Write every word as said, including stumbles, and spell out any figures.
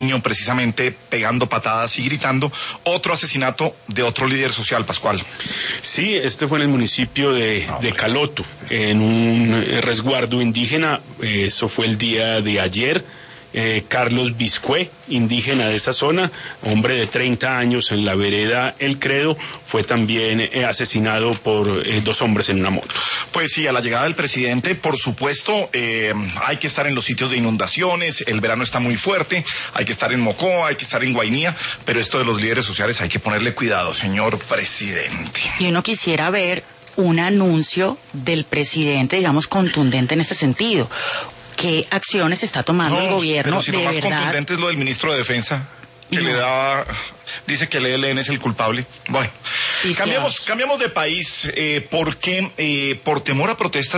precisamente pegando patadas y gritando. Otro asesinato de otro líder social, Pascual. Sí, este fue en el municipio de, de Caloto, en un resguardo indígena. Eso fue el día de ayer. Eh, Carlos Biscué, indígena de esa zona, hombre de treinta años, en la vereda El Credo, fue también eh, asesinado por eh, dos hombres en una moto. Pues sí, a la llegada del presidente, por supuesto, eh, hay que estar en los sitios de inundaciones, el verano está muy fuerte, hay que estar en Mocoa, hay que estar en Guainía, pero esto de los líderes sociales hay que ponerle cuidado, señor presidente. Y uno quisiera ver un anuncio del presidente, digamos, contundente en este sentido. ¿Qué acciones está tomando no, el gobierno? Pero si de lo más verdad contundente es lo del ministro de Defensa, que no. le da, dice que el E L N es el culpable. Bueno, cambiamos, cambiamos de país, eh, porque eh, por temor a protestas